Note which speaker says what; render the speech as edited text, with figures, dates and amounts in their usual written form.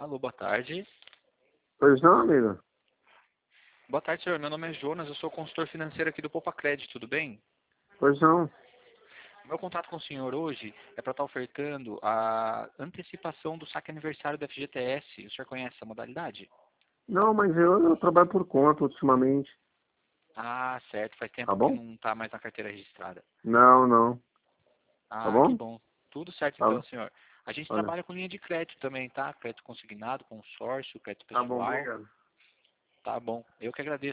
Speaker 1: Alô, boa tarde.
Speaker 2: Pois não, amigo?
Speaker 1: Boa tarde, senhor. Meu nome é Jonas, eu sou consultor financeiro aqui do Poupa Crédito, tudo bem?
Speaker 2: Pois não.
Speaker 1: Meu contato com o senhor hoje é para estar ofertando a antecipação do saque aniversário da FGTS. O senhor conhece essa modalidade?
Speaker 2: Não, mas eu trabalho por conta ultimamente,
Speaker 1: Ah, certo. Faz
Speaker 2: tá
Speaker 1: tempo que
Speaker 2: bom?
Speaker 1: não está mais na carteira registrada.
Speaker 2: Não, não. Tá
Speaker 1: Ah, que
Speaker 2: bom?
Speaker 1: bom. Tudo certo então,
Speaker 2: Tá,
Speaker 1: senhor. A gente
Speaker 2: olha.
Speaker 1: trabalha com linha de crédito também, tá? Crédito consignado, consórcio, crédito
Speaker 2: Tá bom,
Speaker 1: pessoal.
Speaker 2: obrigado.
Speaker 1: Tá bom. Eu que agradeço.